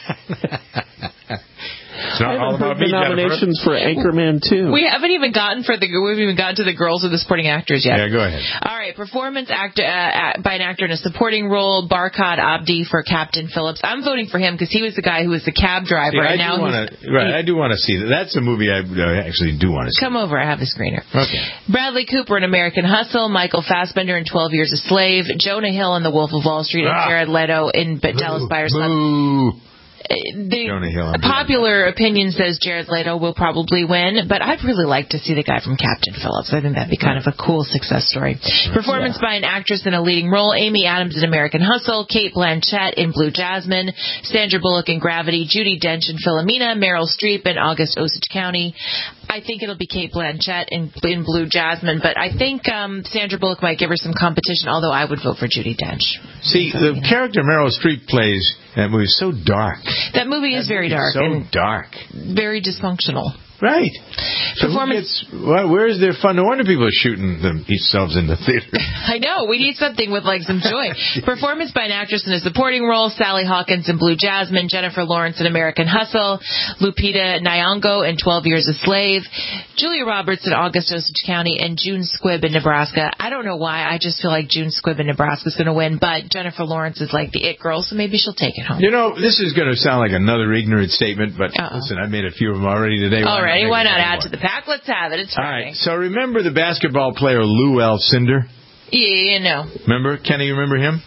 It's not I all haven't about heard me, the nominations Jennifer. for Anchorman two. We haven't even gotten for the we haven't even gotten to the girls or the supporting actors yet. Yeah, go ahead. All right, performance actor uh, by an actor in a supporting role: Barkhad Abdi for Captain Phillips. I'm voting for him because he was the guy who was the cab driver, See, I and do now wanna, he's right, I do want to see that. That's a movie I uh, actually do want to see. come over. I have the screener. Okay. Bradley Cooper in American Hustle, Michael Fassbender in twelve Years a Slave, Jonah Hill in The Wolf of Wall Street, and Ah. Jared Leto in B- Dallas Buyers Club. Boo. The Jonah Hill. I'm popular opinion says Jared Leto will probably win, but I'd really like to see the guy from Captain Phillips. I think that'd be kind of a cool success story. Performance by an actress in a leading role: Amy Adams in American Hustle, Kate Blanchett in Blue Jasmine, Sandra Bullock in Gravity, Judi Dench in Philomena, Meryl Streep in August Osage County. I think it'll be Kate Blanchett in, in Blue Jasmine, but I think um, Sandra Bullock might give her some competition, although I would vote for Judi Dench. See, the character Meryl Streep plays in that movie is so dark. That movie is very dark So and dark. very dysfunctional. Right. So Performance- who gets, well, where is there fun? No wonder people are shooting themselves in the theater. I know. We need something with, like, some joy. Performance by an actress in a supporting role: Sally Hawkins in Blue Jasmine, Jennifer Lawrence in American Hustle, Lupita Nyong'o in twelve Years a Slave, Julia Roberts in August Osage County, and June Squibb in Nebraska. I don't know why. I just feel like June Squibb in Nebraska is going to win, but Jennifer Lawrence is like the it girl, so maybe she'll take it home. You know, this is going to sound like another ignorant statement, but Uh-oh. listen, I made a few of them already today. Why Alrighty, make why it not one add more? to the pack? Let's have it. It's All Friday. right. So remember the basketball player Lou Alcindor? Yeah, you know. Remember? Kenny, you remember him?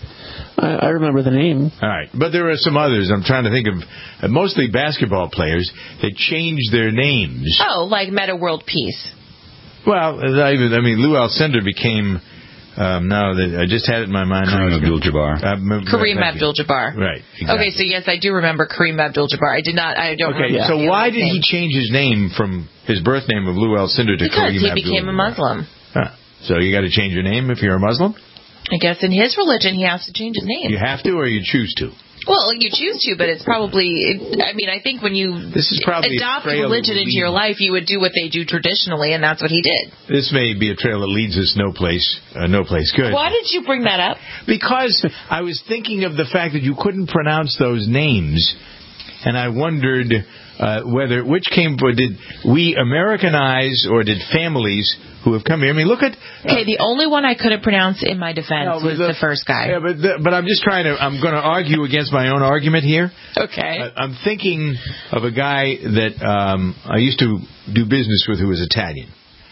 I, I remember the name. All right. But there are some others. I'm trying to think of uh, mostly basketball players that changed their names. Oh, like Meta World Peace. Well, I I mean, Lou Alcindor became, um, now that I just had it in my mind. Kareem Abdul-Jabbar. Uh, m- Kareem thank you. Abdul-Jabbar. Right. Exactly. Okay, so yes, I do remember Kareem Abdul-Jabbar. I did not, I don't Okay, remember. so the why other did he name. change his name from his birth name of Lou Alcindor to Because Kareem he Abdul-Jabbar? became a Muslim. Huh. So you got to change your name if you're a Muslim? I guess in his religion he has to change his name. You have to or you choose to? Well, you choose to, but it's probably, I mean, I think when you this is probably adopt a trail religion into your life, you would do what they do traditionally, and that's what he did. This may be a trail that leads us no place, uh, no place good. Why did you bring that up? Because I was thinking of the fact that you couldn't pronounce those names, and I wondered uh, whether, which came, did we Americanize or did families who have come here? I mean, look at... Uh, okay, the only one I couldn't pronounce in my defense no, was the, the first guy. Yeah, but the, but I'm just trying to, I'm going to argue against my own argument here. Okay. Uh, I'm thinking of a guy that um, I used to do business with who was Italian.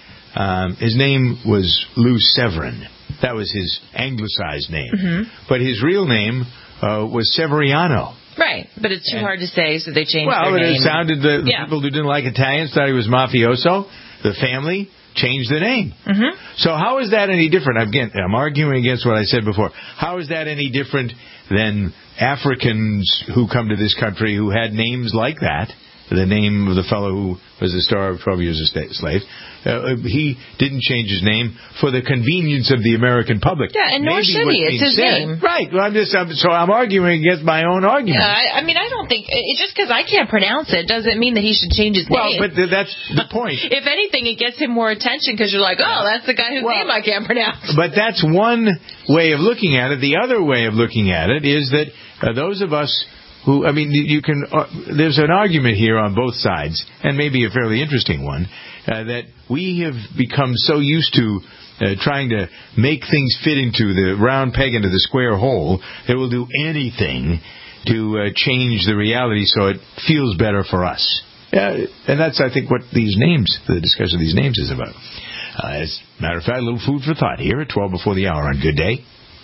Um, his name was Lou Severin. That was his anglicized name. Mm-hmm. But his real name uh, was Severiano. Right, but it's too and, hard to say, so they changed well, their name. Well, it sounded, the, the yeah. people who didn't like Italians thought he was mafioso. The family changed the name. Mm-hmm. So how is that any different? Again, I'm arguing against what I said before. How is that any different than Africans who come to this country who had names like that? The name of the fellow who was the star of twelve Years a Slave. Uh, he didn't change his name for the convenience of the American public. Yeah, and nor Maybe should he. It's his said, name. Right. Well, I'm just, I'm, so I'm arguing against my own argument. Yeah, I, I mean, I don't think, it, just because I can't pronounce it doesn't mean that he should change his well, name. Well, but th- that's the point. If anything, it gets him more attention because you're like, oh, that's the guy whose well, name I can't pronounce. But that's one way of looking at it. The other way of looking at it is that uh, those of us who, I mean, you can, uh, there's an argument here on both sides, and maybe a fairly interesting one, uh, that we have become so used to uh, trying to make things fit into the round peg into the square hole that we'll do anything to uh, change the reality so it feels better for us. Uh, and that's, I think, what these names, the discussion of these names is about. Uh, as a matter of fact, a little food for thought here at twelve before the hour on Good Day.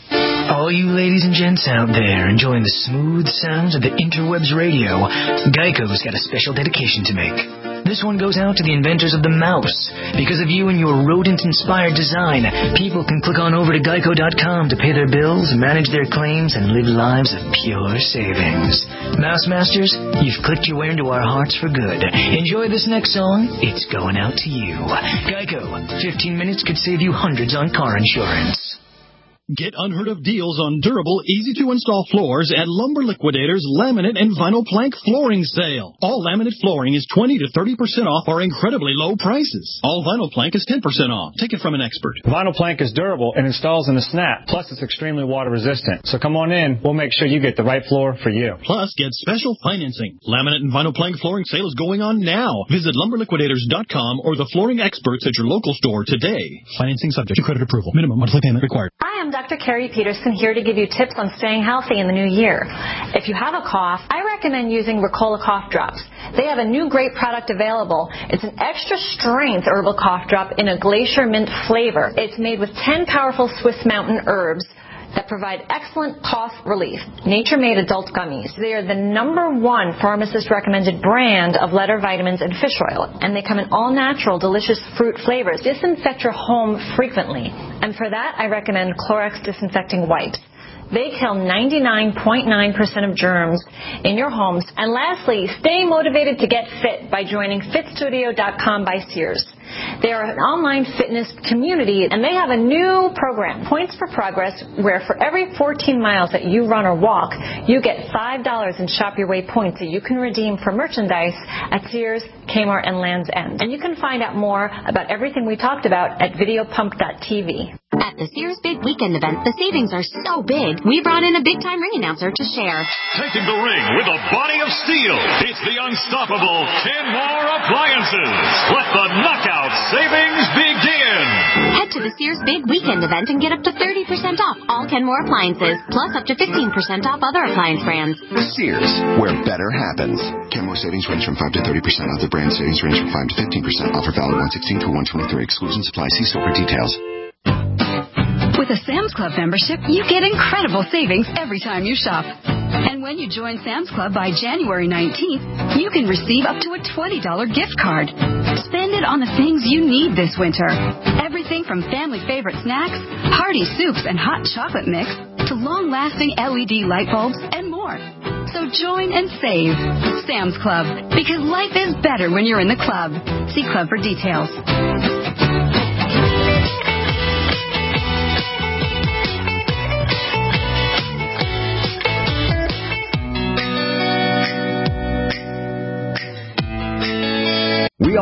All you ladies and gents out there enjoying the smooth sounds of the interwebs radio, Geico's got a special dedication to make. This one goes out to the inventors of the mouse. Because of you and your rodent-inspired design, people can click on over to geico dot com to pay their bills, manage their claims, and live lives of pure savings. Mouse Masters, you've clicked your way into our hearts for good. Enjoy this next song. It's going out to you. Geico. fifteen minutes could save you hundreds on car insurance. Get unheard of deals on durable, easy-to-install floors at Lumber Liquidators Laminate and Vinyl Plank Flooring Sale. All laminate flooring is twenty to thirty percent off our incredibly low prices. All vinyl plank is ten percent off. Take it from an expert. Vinyl plank is durable and installs in a snap. Plus, it's extremely water resistant. So come on in. We'll make sure you get the right floor for you. Plus, get special financing. Laminate and Vinyl Plank Flooring Sale is going on now. Visit lumber liquidators dot com or the flooring experts at your local store today. Financing subject to credit approval. Minimum monthly payment required. I am Doctor Carrie Peterson here to give you tips on staying healthy in the new year. If you have a cough, I recommend using Ricola cough drops. They have a new great product available. It's an extra strength herbal cough drop in a glacier mint flavor. It's made with ten powerful Swiss mountain herbs that provide excellent cough relief. Nature-made adult gummies. They are the number one pharmacist-recommended brand of letter vitamins and fish oil, and they come in all-natural, delicious fruit flavors. Disinfect your home frequently, and for that, I recommend Clorox disinfecting wipes. They kill ninety-nine point nine percent of germs in your homes. And lastly, stay motivated to get fit by joining fit studio dot com by Sears. They are an online fitness community, and they have a new program, Points for Progress, where for every fourteen miles that you run or walk, you get five dollars in Shop Your Way points that you can redeem for merchandise at Sears, Kmart, and Land's End. And you can find out more about everything we talked about at video pump dot t v. At the Sears Big Weekend event, the savings are so big, we brought in a big-time ring announcer to share. Taking the ring with a body of steel, it's the unstoppable Kenmore Appliances. Let the knockout savings begin. Head to the Sears Big Weekend event and get up to thirty percent off all Kenmore appliances, plus up to fifteen percent off other appliance brands. Sears, where better happens. Kenmore savings range from five to thirty percent. Other brand savings range from five to fifteen percent. Offer valid one sixteen to one twenty-three. Exclusions apply. See store for details. With a Sam's Club membership, you get incredible savings every time you shop. And when you join Sam's Club by January nineteenth, you can receive up to a twenty dollars gift card. Spend it on the things you need this winter. Everything from family favorite snacks, hearty soups and hot chocolate mix, to long-lasting L E D light bulbs and more. So join and save. Sam's Club, because life is better when you're in the club. See club for details.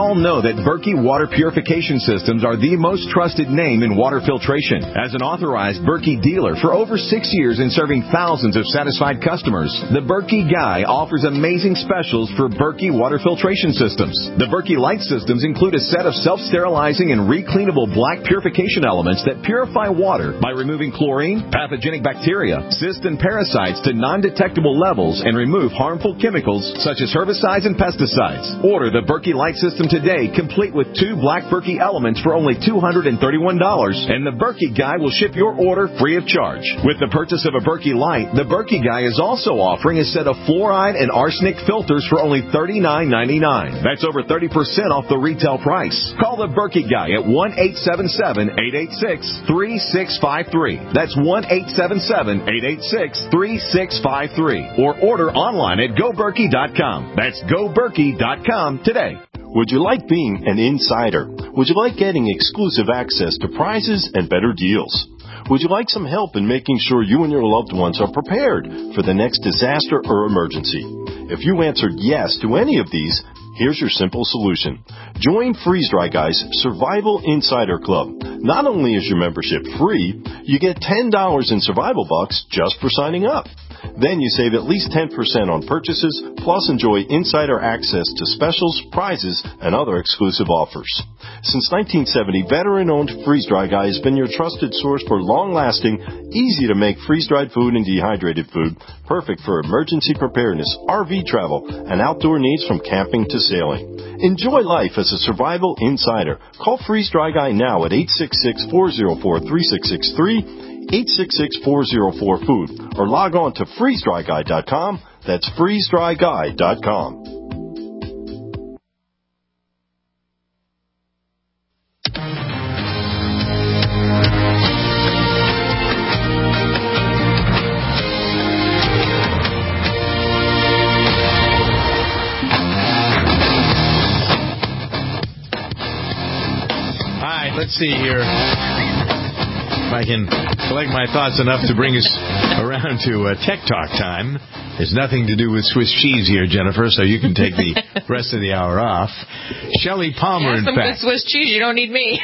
all know that Berkey Water Purification Systems are the most trusted name in water filtration. As an authorized Berkey dealer for over six years and serving thousands of satisfied customers, the Berkey Guy offers amazing specials for Berkey Water Filtration Systems. The Berkey Light Systems include a set of self-sterilizing and recleanable black purification elements that purify water by removing chlorine, pathogenic bacteria, cysts, and parasites to non-detectable levels and remove harmful chemicals such as herbicides and pesticides. Order the Berkey Light System today, complete with two black Berkey elements for only two hundred thirty-one dollars, and the Berkey Guy will ship your order free of charge. With the purchase of a Berkey Light, the Berkey Guy is also offering a set of fluoride and arsenic filters for only thirty-nine ninety-nine. That's over thirty percent off the retail price. Call the Berkey Guy at one eight seven seven, eight eight six, three six five three. That's one eight seven seven, eight eight six, three six five three. Or order online at go berkey dot com. That's go berkey dot com today. Would you like being an insider? Would you like getting exclusive access to prizes and better deals? Would you like some help in making sure you and your loved ones are prepared for the next disaster or emergency? If you answered yes to any of these, here's your simple solution. Join Freeze Dry Guy's Survival Insider Club. Not only is your membership free, you get ten dollars in survival bucks just for signing up. Then you save at least ten percent on purchases, plus enjoy insider access to specials, prizes, and other exclusive offers. Since nineteen seventy, veteran-owned Freeze Dry Guy has been your trusted source for long-lasting, easy-to-make freeze-dried food and dehydrated food, perfect for emergency preparedness, R V travel, and outdoor needs from camping to sailing. Enjoy life as a survival insider. Call Freeze Dry Guy now at eight six six, four zero four, three six six three, eight six six, four zero four, food, or log on to freeze dry guy dot com. That's freeze dry guy dot com. Let's see here if I can collect my thoughts enough to bring us around to uh, Tech Talk time. There's nothing to do with Swiss cheese here, Jennifer, so you can take the rest of the hour off. Shelley Palmer, in some fact. good Swiss cheese. You don't need me.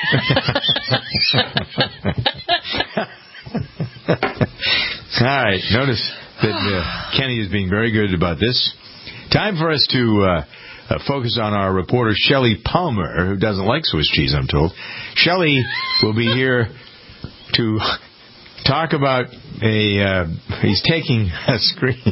All right. Notice that uh, Kenny is being very good about this. Time for us to uh, uh, focus on our reporter, Shelley Palmer, who doesn't like Swiss cheese, I'm told. Shelley will be here to talk about a... Uh, he's taking a screen...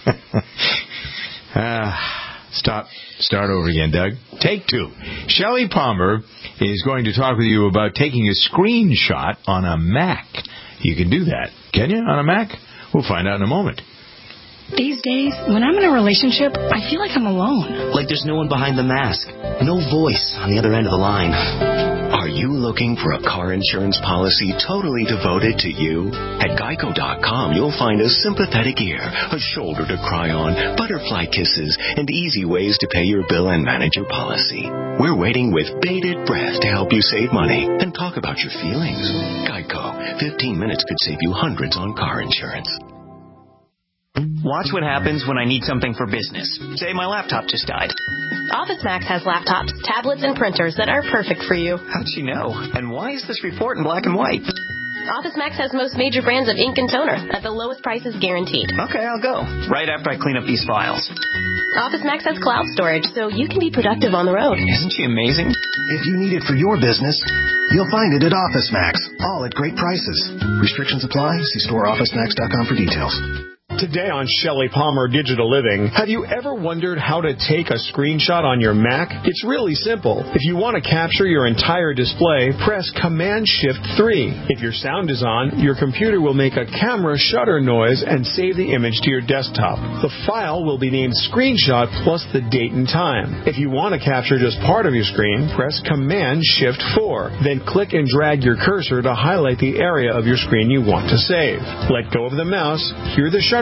uh, stop. Start over again, Doug. Take two. Shelley Palmer is going to talk with you about taking a screenshot on a Mac. You can do that. Can you, on a Mac? We'll find out in a moment. These days, when I'm in a relationship, I feel like I'm alone. Like there's no one behind the mask. No voice on the other end of the line. Are you looking for a car insurance policy totally devoted to you? At geico dot com, you'll find a sympathetic ear, a shoulder to cry on, butterfly kisses, and easy ways to pay your bill and manage your policy. We're waiting with bated breath to help you save money and talk about your feelings. Geico. fifteen minutes could save you hundreds on car insurance. Watch what happens when I need something for business. Say my laptop just died. OfficeMax has laptops, tablets, and printers that are perfect for you. How'd she know? And why is this report in black and white? OfficeMax has most major brands of ink and toner at the lowest prices guaranteed. Okay, I'll go. Right after I clean up these files. OfficeMax has cloud storage, so you can be productive on the road. Isn't she amazing? If you need it for your business, you'll find it at OfficeMax, all at great prices. Restrictions apply. See store office max dot com for details. Today on Shelley Palmer Digital Living, have you ever wondered how to take a screenshot on your Mac? It's really simple. If you want to capture your entire display, press Command Shift three. If your sound is on, your computer will make a camera shutter noise and save the image to your desktop. The file will be named Screenshot plus the date and time. If you want to capture just part of your screen, press Command Shift four. Then click and drag your cursor to highlight the area of your screen you want to save. Let go of the mouse, hear the shutter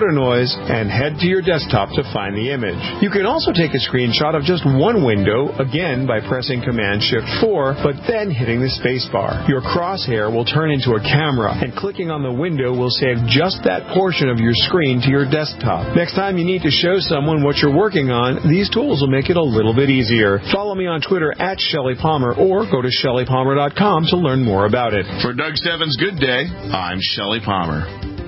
computer noise, and head to your desktop to find the image. You can also take a screenshot of just one window, again by pressing Command Shift four, but then hitting the spacebar. Your crosshair will turn into a camera, and clicking on the window will save just that portion of your screen to your desktop. Next time you need to show someone what you're working on, these tools will make it a little bit easier. Follow me on Twitter at Shelly Palmer or go to Shelly Palmer dot com to learn more about it. For Doug Stebbins' Good Day, I'm Shelly Palmer.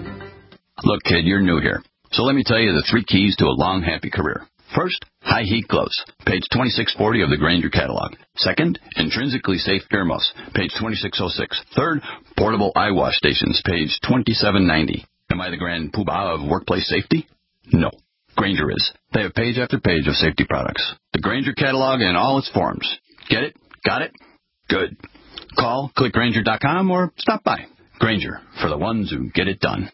Look, kid, you're new here. So let me tell you the three keys to a long, happy career. First, high heat gloves, page twenty-six forty of the Grainger catalog. Second, intrinsically safe earmuffs, page twenty-six oh six. Third, portable eye wash stations, page twenty-seven ninety. Am I the grand poobah of workplace safety? No. Grainger is. They have page after page of safety products. The Grainger catalog in all its forms. Get it? Got it? Good. Call, click Grainger dot com, or stop by. Grainger, for the ones who get it done.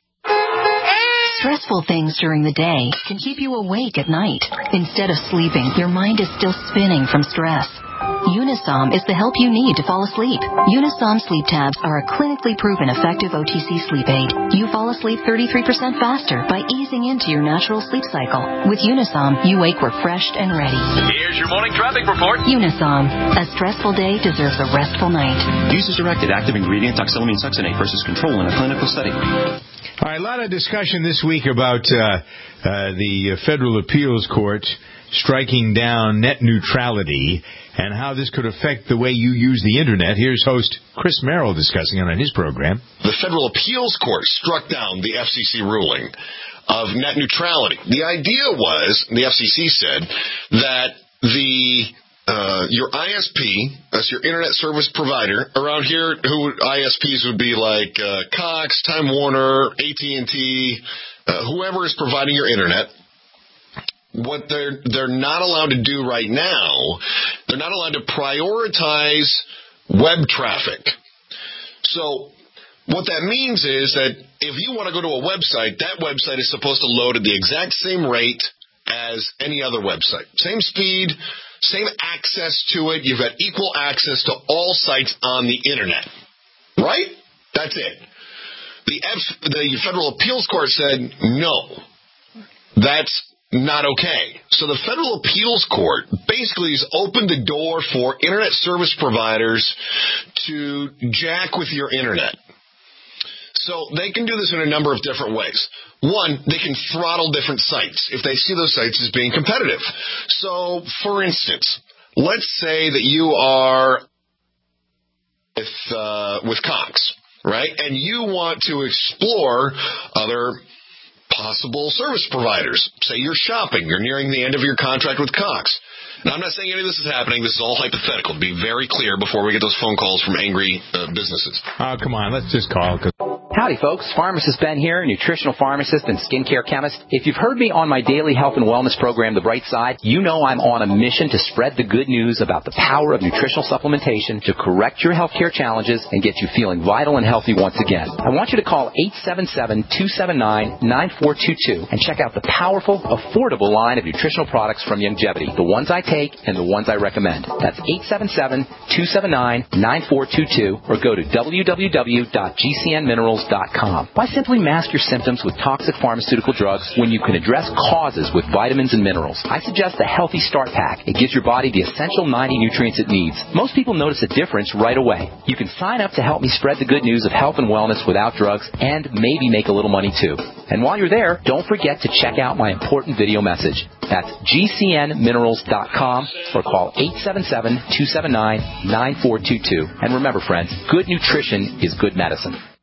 Stressful things during the day can keep you awake at night. Instead of sleeping, your mind is still spinning from stress. Unisom is the help you need to fall asleep. Unisom sleep tabs are a clinically proven effective O T C sleep aid. You fall asleep thirty-three percent faster by easing into your natural sleep cycle. With Unisom, you wake refreshed and ready. Here's your morning traffic report. Unisom. A stressful day deserves a restful night. Use as directed. Active ingredient oxylamine succinate versus control in a clinical setting. All right, a lot of discussion this week about uh, uh, the Federal Appeals Court striking down net neutrality and how this could affect the way you use the Internet. Here's host Chris Merrill discussing it on his program. The Federal Appeals Court struck down the F C C ruling of net neutrality. The idea was, the F C C said, that the Uh, your I S P, that's your internet service provider. Around here, who I S Ps would be like uh, Cox, Time Warner, A T and T, uh, whoever is providing your internet. What they're they're not allowed to do right now, they're not allowed to prioritize web traffic. So what that means is that if you want to go to a website, that website is supposed to load at the exact same rate as any other website. Same speed, same access to it. You've got equal access to all sites on the Internet. Right? That's it. The, F- the Federal Appeals Court said, no, that's not okay. So the Federal Appeals Court basically has opened the door for Internet service providers to jack with your Internet. So they can do this in a number of different ways. One, they can throttle different sites if they see those sites as being competitive. So, for instance, let's say that you are with, uh, with Cox, right? And you want to explore other possible service providers. Say you're shopping. You're nearing the end of your contract with Cox. Now, I'm not saying any of this is happening. This is all hypothetical. To be very clear before we get those phone calls from angry uh, businesses. Oh, come on. Let's just call. Howdy, folks. Pharmacist Ben here, nutritional pharmacist and skincare chemist. If you've heard me on my daily health and wellness program, The Bright Side, you know I'm on a mission to spread the good news about the power of nutritional supplementation to correct your healthcare challenges and get you feeling vital and healthy once again. I want you to call eight seven seven, two seven nine, nine four two two and check out the powerful, affordable line of nutritional products from Youngevity, the ones I take and the ones I recommend. That's eight seven seven, two seven nine, nine four two two or go to w w w dot g c n minerals dot com. Why simply mask your symptoms with toxic pharmaceutical drugs when you can address causes with vitamins and minerals? I suggest the Healthy Start Pack. It gives your body the essential ninety nutrients it needs. Most people notice a difference right away. You can sign up to help me spread the good news of health and wellness without drugs and maybe make a little money too. And while you're there, don't forget to check out my important video message. That's g c n minerals dot com or call eight seven seven, two seven nine, nine four two two. And remember, friends, good nutrition is good medicine.